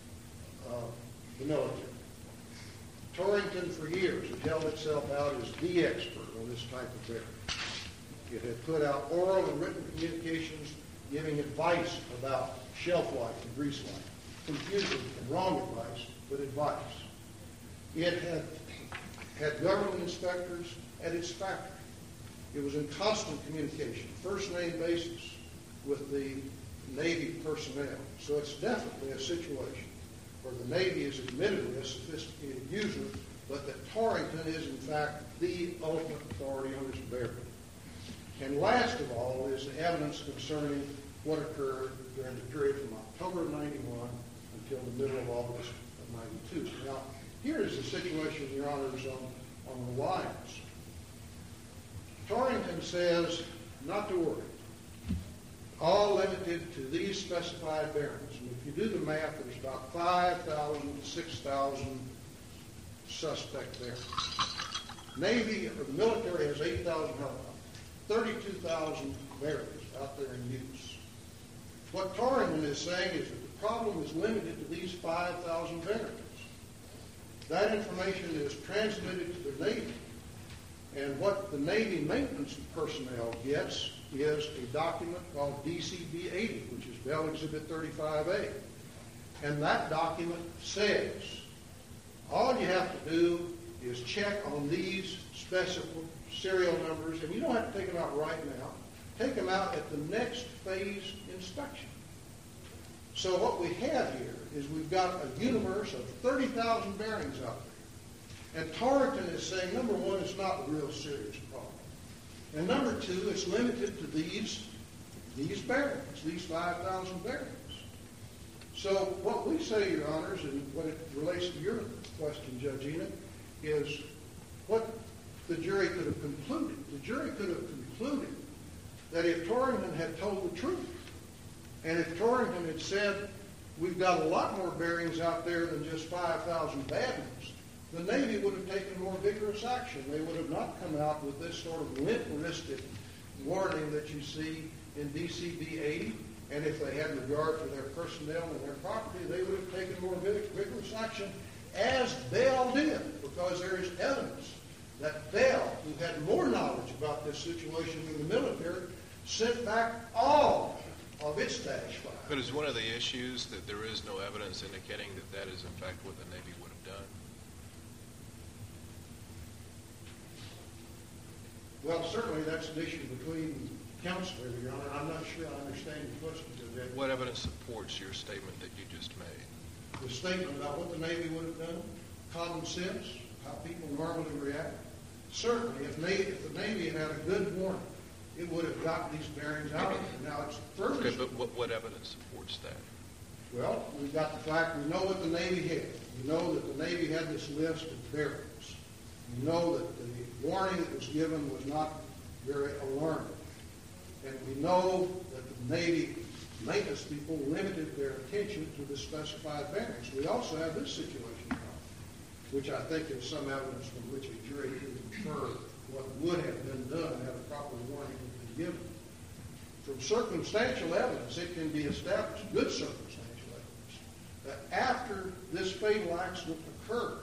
the military. Torrington, for years, had held itself out as the expert on this type of bearing. It had put out oral and written communications giving advice about shelf life and grease life. Confusing and wrong advice, but advice. It had government inspectors at its factory. It was in constant communication, first-name basis, with the Navy personnel. So it's definitely a situation where the Navy is admittedly a sophisticated user, but that Torrington is, in fact, the ultimate authority on this bearing. And last of all is the evidence concerning what occurred during the period from October of 91 until the middle of August of 92. Now, here is the situation, Your Honors, on reliance. Torrington says not to worry. All limited to these specified bearings. And if you do the math, there's about 5,000 to 6,000 suspect bearings. Navy or the military has 8,000 helicopters. 32,000 bearings out there in use. What Torrington is saying is that the problem is limited to these 5,000 bearings. That information is transmitted to the Navy, and what the Navy maintenance personnel gets is a document called DCB-80, which is Bell Exhibit 35A. And that document says all you have to do is check on these specific serial numbers, and you don't have to take them out right now. Take them out at the next phase inspection. So what we have here is we've got a universe of 30,000 bearings out there. And Torrington is saying, number one, it's not a real serious problem. And number two, it's limited to these bearings, these 5,000 bearings. So what we say, Your Honors, and what it relates to your question, Judge Enid, is what the jury could have concluded. The jury could have concluded that if Torrington had told the truth, and if Torrington had said, we've got a lot more bearings out there than just 5,000 bad ones, the Navy would have taken more vigorous action. They would have not come out with this sort of limp-wristed warning that you see in DCB-80, and if they had regard for their personnel and their property, they would have taken more vigorous action, as Bell did, because there is evidence that Bell, who had more knowledge about this situation than the military, sent back all of its dash fire. But is one of the issues that there is no evidence indicating that that is in fact what the Navy would have done? Well, certainly that's an issue between counsel, Your Honor. I'm not sure I understand your question. What evidence supports your statement that you just made? The statement about what the Navy would have done, common sense, how people normally react. Certainly, if the Navy had a good warning, it would have gotten these bearings out of there. Now, it's further. Okay, but what evidence supports that? Well, we've got the fact we know what the Navy had. We know that the Navy had this list of bearings. We know that the warning that was given was not very alarming. And we know that the Navy maintenance people limited their attention to the specified bearings. We also have this situation, which I think is some evidence from which a jury could infer what would have been done had a proper warning been given. From circumstantial evidence, it can be established, good circumstantial evidence, that after this fatal accident occurred,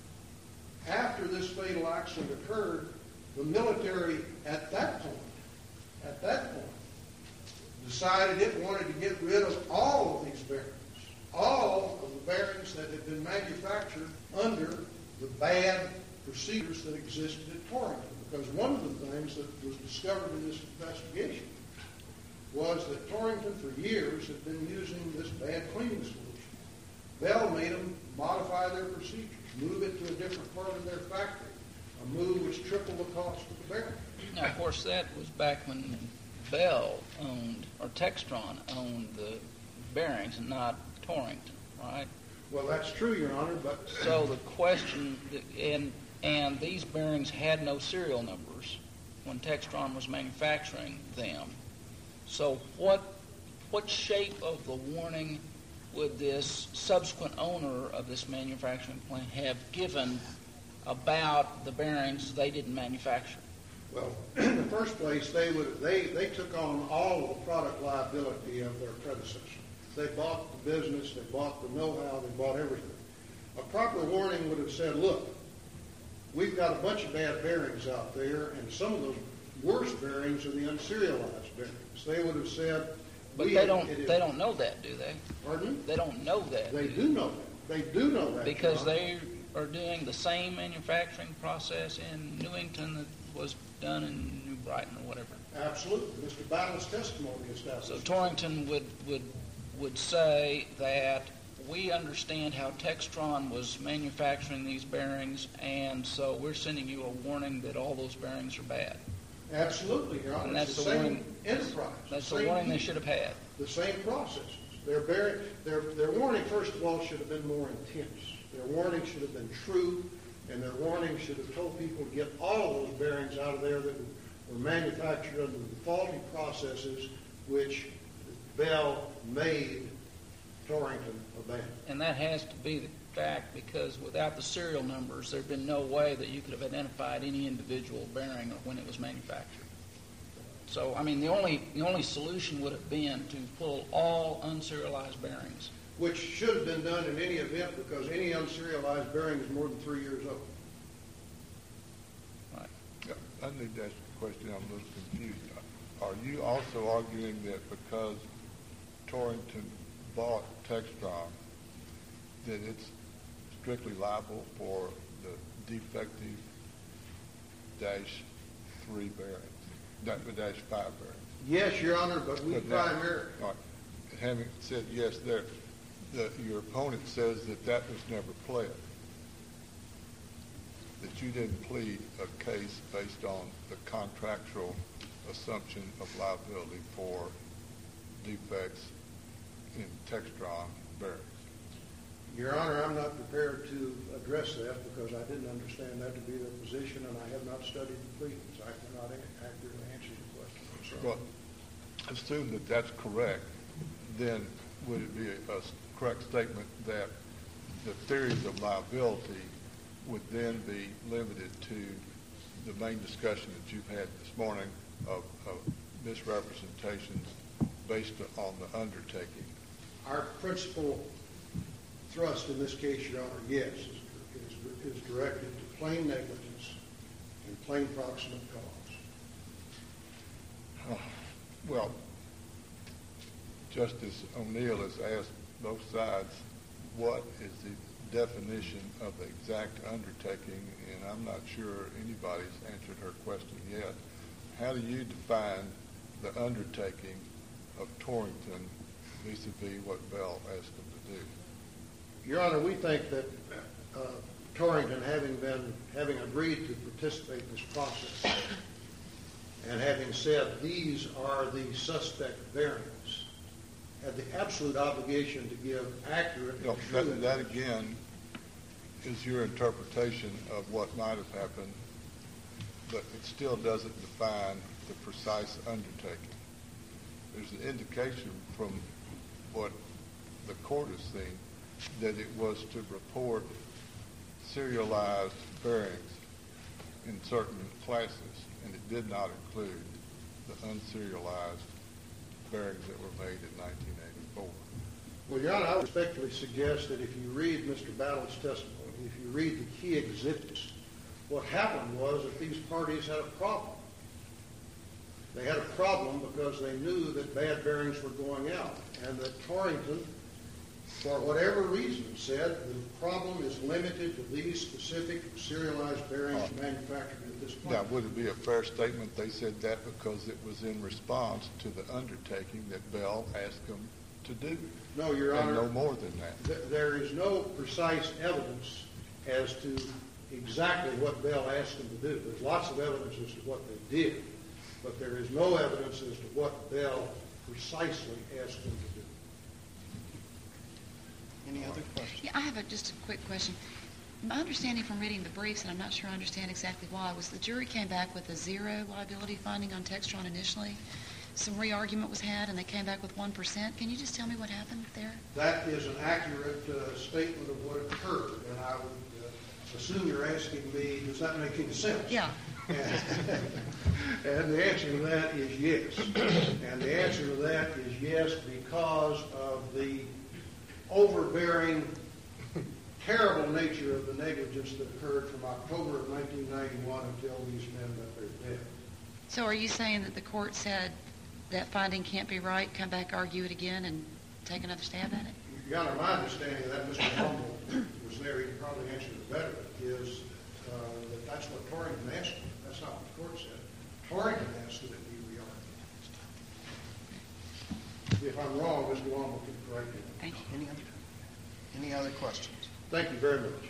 the military at that point at that point, decided it wanted to get rid of all of these bearings, all of the bearings that had been manufactured under the bad procedures that existed at Torrington. Because one of the things that was discovered in this investigation was that Torrington for years had been using this bad cleaning solution. Bell made them modify their procedures, move it to a different part of their factory, a move which tripled the cost of the bearing. Now, of course, that was back when Bell owned, or Textron owned the bearings and not Torrington, right? Well, that's true, Your Honor, but... So the question, and these bearings had no serial numbers when Textron was manufacturing them. So what shape of the warning would this subsequent owner of this manufacturing plant have given about the bearings they didn't manufacture? Well, in the first place, they took on all of the product liability of their predecessor. They bought the business, they bought the know-how, they bought everything. A proper warning would have said, look, we've got a bunch of bad bearings out there, and some of those worst bearings are the unserialized bearings. They would have said... But they don't know that, do they? Pardon me? They don't know that. They do know that. They do know that. Because they are doing the same manufacturing process in Newington that was done in New Brighton or whatever. Absolutely. Mr. Battle's testimony established. So Torrington would say that we understand how Textron was manufacturing these bearings, and so we're sending you a warning that all those bearings are bad. Absolutely, Your Honor. And that's the the same warning. enterprise. That's the warning they should have had. The same processes. Their warning, first of all, should have been more intense. Their warning should have been true, and their warning should have told people to get all of those bearings out of there that were manufactured under the faulty processes which Bell made Torrington abandon. And that has to be the fact, because without the serial numbers, there'd been no way that you could have identified any individual bearing or when it was manufactured. So, I mean, the only solution would have been to pull all unserialized bearings. Which should have been done in any event, because any unserialized bearing is more than 3 years old. Right. Yeah, I need to ask you a question. I'm a little confused. Are you also arguing that because Torrington bought Textron, that it's strictly liable for the defective -3 bearings, -5 bearings? Yes, Your Honor, but we primarily... Right. Having said yes there, your opponent says that was never pled, that you didn't plead a case based on the contractual assumption of liability for defects in Textron bearings. Your Honor, I'm not prepared to address that because I didn't understand that to be their position, and I have not studied the pleadings. I cannot accurately answer your question. I'm sorry. Well, assume that that's correct, then would it be a correct statement that the theories of liability would then be limited to the main discussion that you've had this morning of misrepresentations based on the undertaking? Our principal thrust in this case, Your Honor, yes, is directed to plain negligence and plain proximate cause. Well, Justice O'Neill has asked both sides what is the definition of the exact undertaking, and I'm not sure anybody's answered her question yet. How do you define the undertaking of Torrington vis-a-vis what Bell asked them to do? Your Honor, we think that Torrington, having agreed to participate in this process and having said these are the suspect bearings, had the absolute obligation to give accurate and true information. That again is your interpretation of what might have happened, but it still doesn't define the precise undertaking. There's an indication from what the court has seen that it was to report serialized bearings in certain classes, and it did not include the unserialized bearings that were made in 1984. Well, Your Honor, I would respectfully suggest that if you read Mr. Battle's testimony, if you read the key exhibits, what happened was that these parties had a problem. They had a problem because they knew that bad bearings were going out, and that Torrington, for whatever reason, said the problem is limited to these specific serialized bearings manufactured at this point. Now, would it be a fair statement they said that because it was in response to the undertaking that Bell asked them to do? No, Your Honor. And no more than that. There is no precise evidence as to exactly what Bell asked them to do. There's lots of evidence as to what they did, but there is no evidence as to what Bell precisely asked them to do. Any other questions? Yeah, I have just a quick question. My understanding from reading the briefs, and I'm not sure I understand exactly why, was the jury came back with a 0 liability finding on Textron initially. Some re-argument was had, and they came back with 1%. Can you just tell me what happened there? That is an accurate statement of what occurred, and I would assume you're asking me, does that make any sense? Yeah. And the answer to that is yes. And the answer to that is yes because of the overbearing, terrible nature of the negligence that occurred from October of 1991 until these men met their death. So are you saying that the court said that finding can't be right, come back, argue it again, and take another stab at it? Your Honor, my understanding of that, Mr. Humble was there, he can probably answer it better, is that that's what Torrington asked him. That's not what the court said. Torrington asked that it be reargued. If I'm wrong, Mr. Humble can correct me. Thank you. Any other questions? Thank you very much.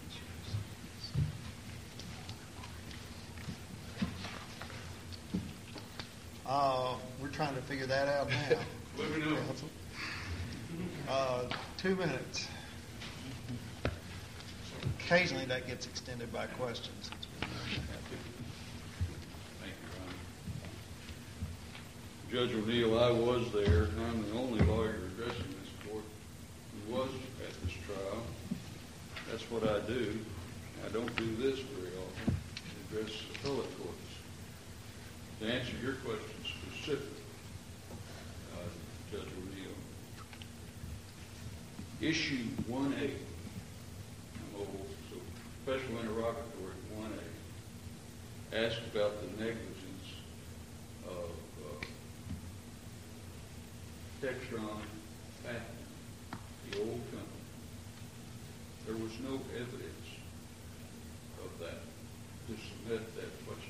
We're trying to figure that out now. Let me know. 2 minutes. Occasionally that gets extended by questions. Thank you, Ron. Judge O'Neill, I was there. I'm the only lawyer addressing this court who was at this trial. That's what I do. I don't do this very often, address appellate courts. To answer your question specifically, Judge O'Neill, issue 1A, I'm old, so special interrogatory 1A, asked about the negligence of Textron Patent, the old company. There was no evidence of that to submit that question.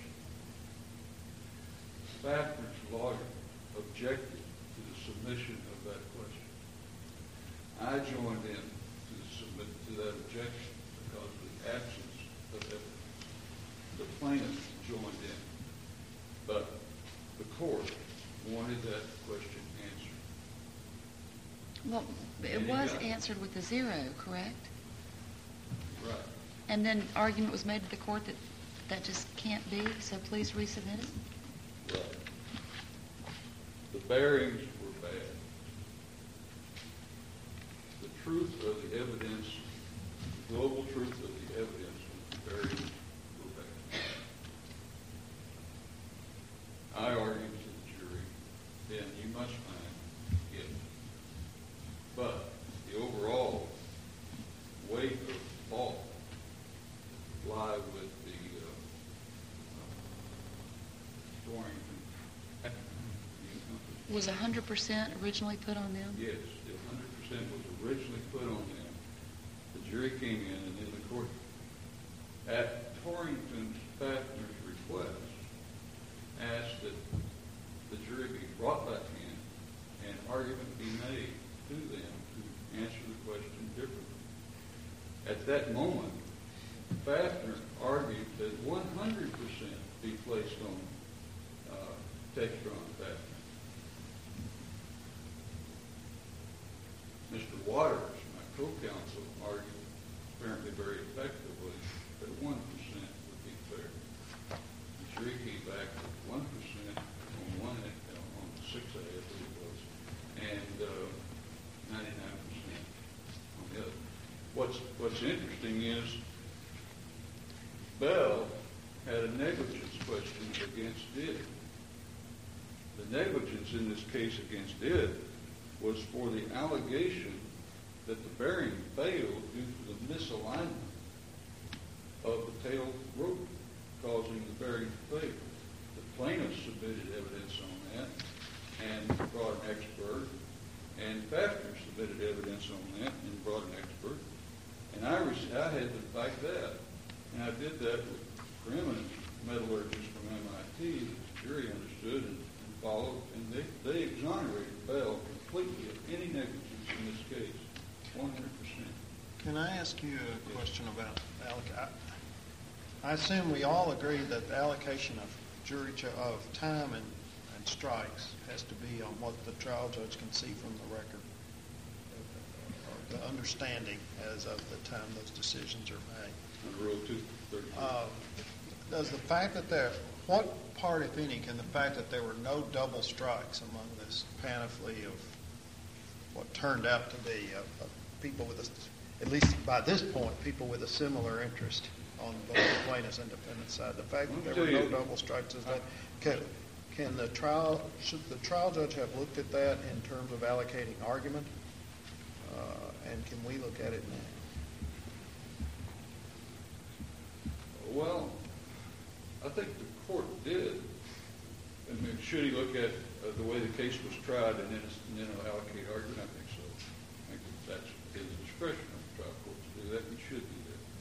Fafner's lawyer objected to the submission of that question. I joined in to that objection because of the absence of evidence. The plaintiff joined in, but the court wanted that question answered. Well, it was answered with a 0, correct? Right. And then argument was made to the court that that just can't be, so please resubmit it? Right. The bearings were bad. The truth of the evidence, the global truth of the evidence was the bearings were bad. I argued to the jury, then you must find it. But the overall weight of fault lie with the Torrington. Was 100% originally put on them? Yes, the 100% was originally put on them. The jury came in, and then the court, at Torrington's Fafner's request, asked that the jury be brought back in and argument be made to them to answer the question differently. At that moment, Fafner argued that 100% be placed on Textron Fafner. Mr. Waters, my co-counsel, argued apparently very effectively that 1% would be fair. The jury came back with 1% on one end, on 6A, I believe it was, and 99% on the other. What's interesting is Bell had a negligence question against it. The negligence in this case against it was for the allegation that the bearing failed due to the misalignment of the tail rope, causing the bearing to fail. The plaintiffs submitted evidence on that and brought an expert, and Pfaffner submitted evidence on that and brought an expert, and I had to fight that. And I did that with preeminent metallurgists from MIT that the jury understood and followed, and they exonerated Bell completely of any negligence in this case, 100%. Can I ask you a question about I assume we all agree that the allocation of of time and strikes has to be on what the trial judge can see from the record, or the understanding as of the time those decisions are made. Under Rule 233. Does the fact that what part, if any, can the fact that there were no double strikes among this panoply of what turned out to be people with, at least by this point, people with a similar interest on both the plaintiffs and defendants side, the fact that there were no double strikes, is that should the trial judge have looked at that in terms of allocating argument, and can we look at it now? Well, I think the court did. I mean, should he look at the way the case was tried and then allocate argument? I think so. I think that's his discretion of the trial court to do that. He should do that.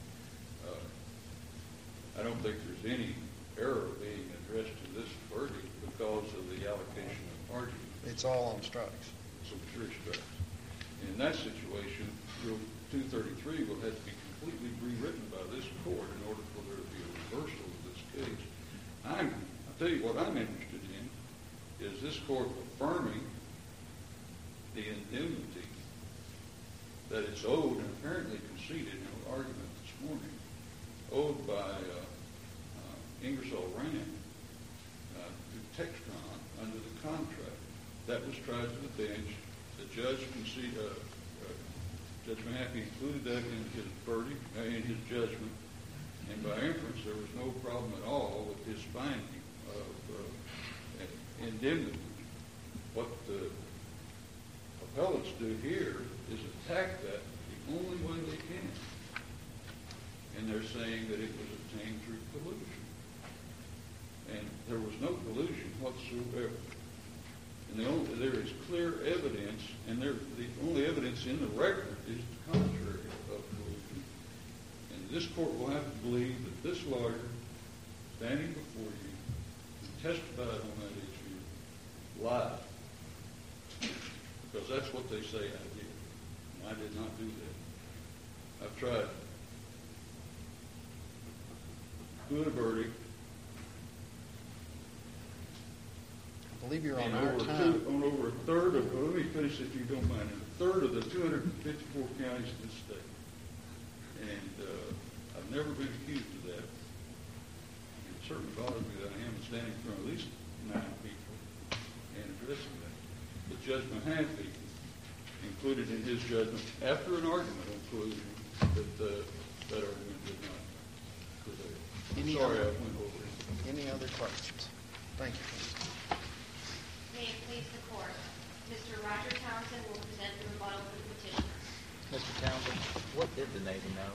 I don't think there's any error being addressed to this verdict because of the allocation of argument. It's all on strikes. It's on pure strikes. In that situation, Rule 233 will have to be completely rewritten by this court in order for there to be a reversal of this case. I'll tell you what I'm interested in is this court affirming the indemnity that it's owed and apparently conceded in an argument this morning, owed by Ingersoll Rand to Textron under the contract. That was tried to the bench. The judge conceded, Judge Mahaffey included that in his verdict, in his judgment, and by inference there was no problem at all with his finding of indemnity. What the appellates do here is attack that the only way they can. And they're saying that it was obtained through collusion. And there was no collusion whatsoever. And there is clear evidence, and the only evidence in the record is the contrary of collusion. And this court will have to believe that this lawyer, standing before you, who testified on that issue, lied. Because that's what they say I did. And I did not do that. I've tried doing a verdict. I believe you're on our time. On over a third of, let me finish if you don't mind, a third of the 254 counties in the state. And I've never been accused of that. It certainly bothers me that I am standing in front of at least 9 people and addressing that. But Judge Mahaffey included in his judgment, after an argument on collusion, that argument did not prevail. Sorry I went over it. Any other questions? Thank you. May it please the court. Mr. Roger Townsend will present the rebuttal for the petitioner. Mr. Townsend, what did the Navy know?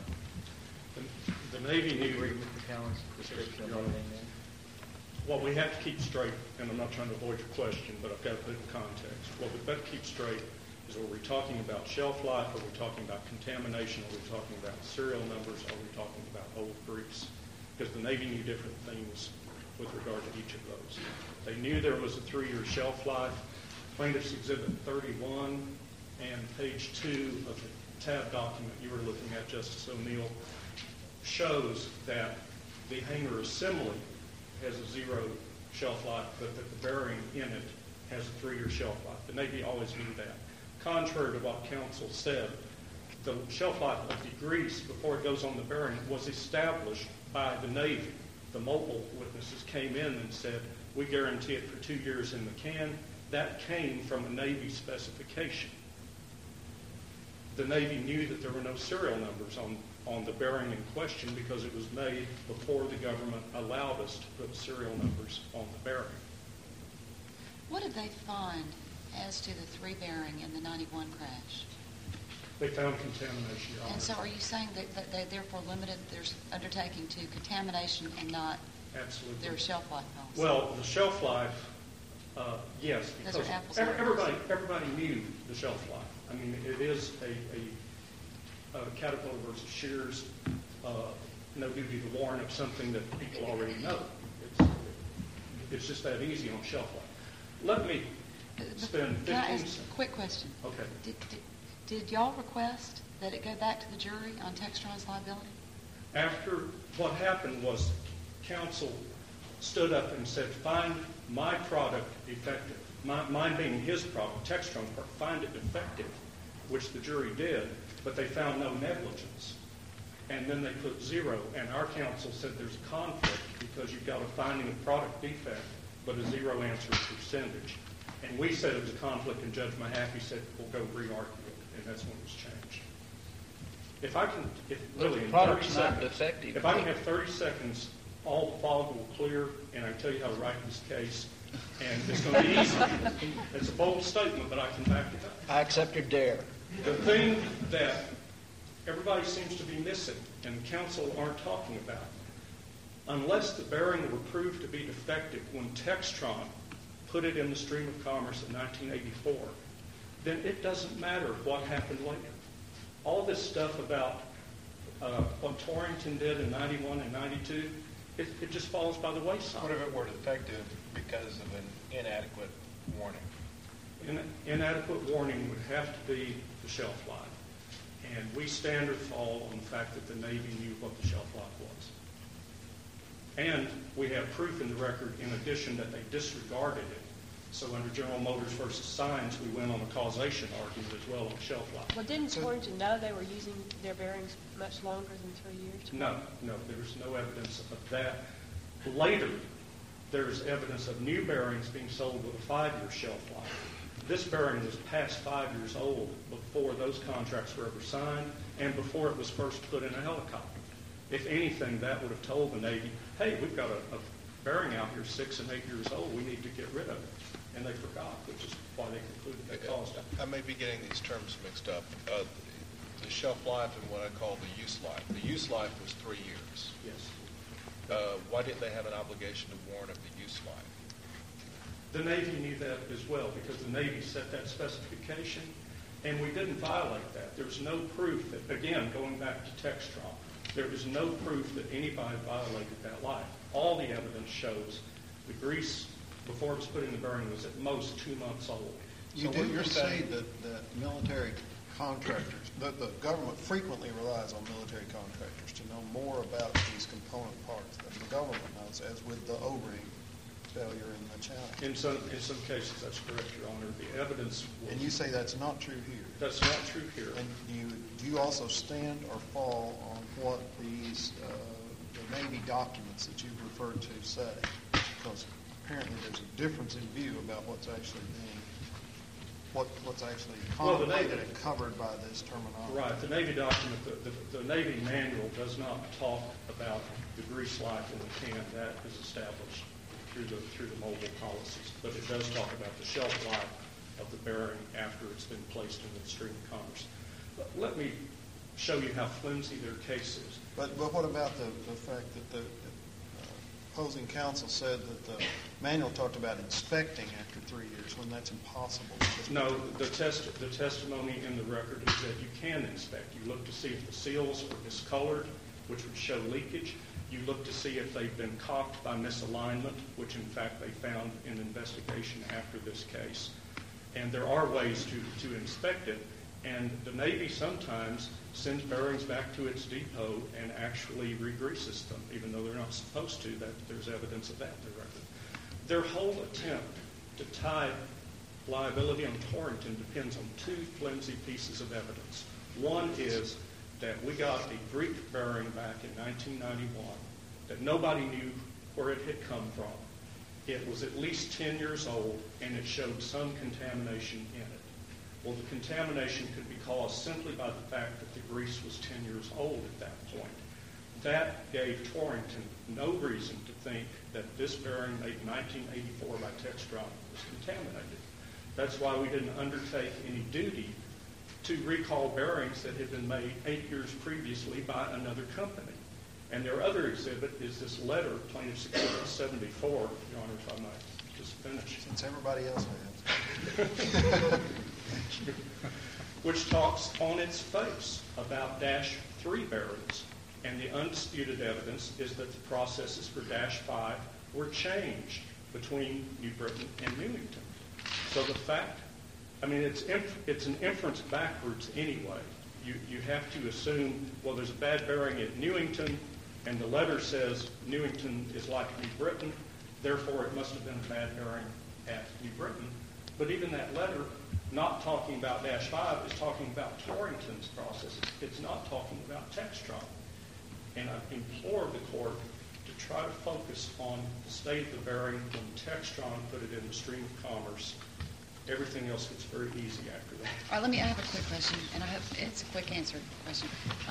The Navy knew. Agree with the Cowan's description of everything there? What we have to keep straight, and I'm not trying to avoid your question, but I've got to put it in context. What we've got to keep straight is, are we talking about shelf life, are we talking about contamination, are we talking about serial numbers, are we talking about old grease? Because the Navy knew different things with regard to each of those. They knew there was a 3-year shelf life. Plaintiff's Exhibit 31 and page 2 of the tab document you were looking at, Justice O'Neill, shows that the hanger assembly has a 0 shelf life, but that the bearing in it has a 3-year shelf life. The Navy always knew that. Contrary to what counsel said, the shelf life of the grease before it goes on the bearing was established by the Navy. The mobile witnesses came in and said, we guarantee it for 2 years in the can. That came from a Navy specification. The Navy knew that there were no serial numbers on the bearing in question because it was made before the government allowed us to put serial numbers on the bearing. What did they find as to the 3 bearing in the 91 crash? They found contamination, Your Honor. And so are you saying that they therefore limited their undertaking to contamination and not Absolutely. There are shelf life policies. Well, the shelf life, yes, Those because are apples and everybody knew the shelf life. I mean, it is a Caterpillar versus Shears, no duty to warn of something that people already know. It's just that easy on shelf life. Let me spend 15 Can I ask seconds. a quick question? Okay. Did y'all request that it go back to the jury on Textron's liability? After what happened was counsel stood up and said, find my product defective. Mine being his product, Textron, find it defective, which the jury did, but they found no negligence. And then they put 0, and our counsel said there's a conflict because you've got a finding of product defect, but a 0 answer percentage. And we said it was a conflict, and Judge Mahaffey said, we'll go re-argue it, and that's when it was changed. If I can, really, in 30 seconds, if I can have 30 seconds, all the fog will clear, and I can tell you how to write this case, and it's going to be easy. It's a bold statement, but I can back it up. I accept your dare. The thing that everybody seems to be missing, and the counsel aren't talking about, unless the bearing were proved to be defective when Textron put it in the stream of commerce in 1984, then it doesn't matter what happened later. All this stuff about what Torrington did in 91 and 92, it just falls by the wayside. What if it were defective because of an inadequate warning? Inadequate warning would have to be the shelf life. And we standard fall on the fact that the Navy knew what the shelf life was. And we have proof in the record, in addition, that they disregarded it. So under General Motors versus Science, we went on a causation argument as well on shelf life. Well, didn't Torrington know they were using their bearings much longer than 3 years? No, there's no evidence of that. Later, there's evidence of new bearings being sold with a 5-year shelf life. This bearing was past 5 years old before those contracts were ever signed and before it was first put in a helicopter. If anything, that would have told the Navy, hey, we've got a bearing out here 6 and 8 years old, we need to get rid of it. And they forgot, which is why they concluded they caused it. I may be getting these terms mixed up. The shelf life and what I call the use life. The use life was 3 years. Yes. Why didn't they have an obligation to warn of the use life? The Navy knew that as well because the Navy set that specification, and we didn't violate that. There's no proof that, again, going back to Textron, there is no proof that anybody violated that life. All the evidence shows the grease before it was put in the bearing was at most 2 months old. You're saying that military contractors, that the government frequently relies on military contractors to know more about these component parts than the government knows, as with the O-ring failure in the Channel. In some cases, that's correct, Your Honor. The evidence was... And you say that's not true here? That's not true here. And do you also stand or fall on what these the Navy documents that you've referred to say? Because apparently there's a difference in view about what's actually being, what's actually contemplated and covered by this terminology. Right. The Navy document, the Navy manual does not talk about the grease life in the can. That is established through the mobile policies. But it does talk about the shelf life of the bearing after it's been placed in the stream of commerce. But let me show you how flimsy their case is. But what about the fact that the opposing counsel said that the manual talked about inspecting after 3 years when that's impossible? No, the testimony in the record is that you can inspect. You look to see if the seals are discolored, which would show leakage. You look to see if they've been caulked by misalignment, which in fact they found in investigation after this case. And there are ways to inspect it. And the Navy sometimes sends bearings back to its depot and actually re-greases them, even though they're not supposed to. There's evidence of that in the record. Their whole attempt to tie liability on Torrington depends on 2 flimsy pieces of evidence. One is that we got a Greek bearing back in 1991 that nobody knew where it had come from. It was at least 10 years old, and it showed some contamination in it. Well, the contamination could be caused simply by the fact that the grease was 10 years old at that point. That gave Torrington no reason to think that this bearing made in 1984 by Textron was contaminated. That's why we didn't undertake any duty to recall bearings that had been made 8 years previously by another company. And their other exhibit is this letter, Plaintiff's Exhibit 74, Your Honor, if I might just finish. Since everybody else has. Which talks on its face about Dash 3 bearings. And the undisputed evidence is that the processes for Dash 5 were changed between New Britain and Newington. So the fact, I mean, it's an inference backwards anyway. You have to assume, well, there's a bad bearing at Newington, and the letter says Newington is like New Britain, therefore it must have been a bad bearing at New Britain. But even that letter, not talking about Dash 5, is talking about Torrington's process. It's not talking about Textron. And I implore the court to try to focus on the state of the bearing when Textron put it in the stream of commerce. Everything else gets very easy after that. All right, I have a quick question, and I hope it's a quick answer question.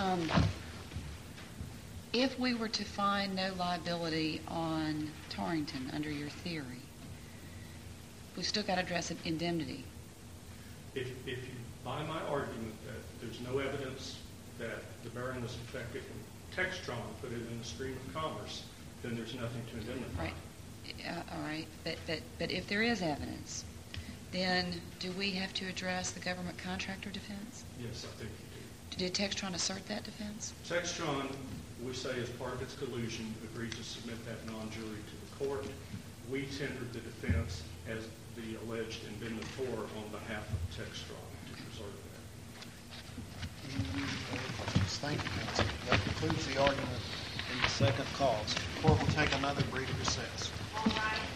If we were to find no liability on Torrington under your theory, we've still got to address indemnity. If you buy my argument that there's no evidence that the bearing was defective when Textron put it in the stream of commerce, then there's nothing to indemnify. Right. All right. But if there is evidence, then do we have to address the government contractor defense? Yes, I think you do. Did Textron assert that defense? Textron, we say, as part of its collusion, agreed to submit that non-jury to the court. We tendered the defense as the alleged indemnitor on behalf of Textron to preserve that. Thank you, counsel. That concludes the argument in the second cause. The court will take another brief recess. All rise.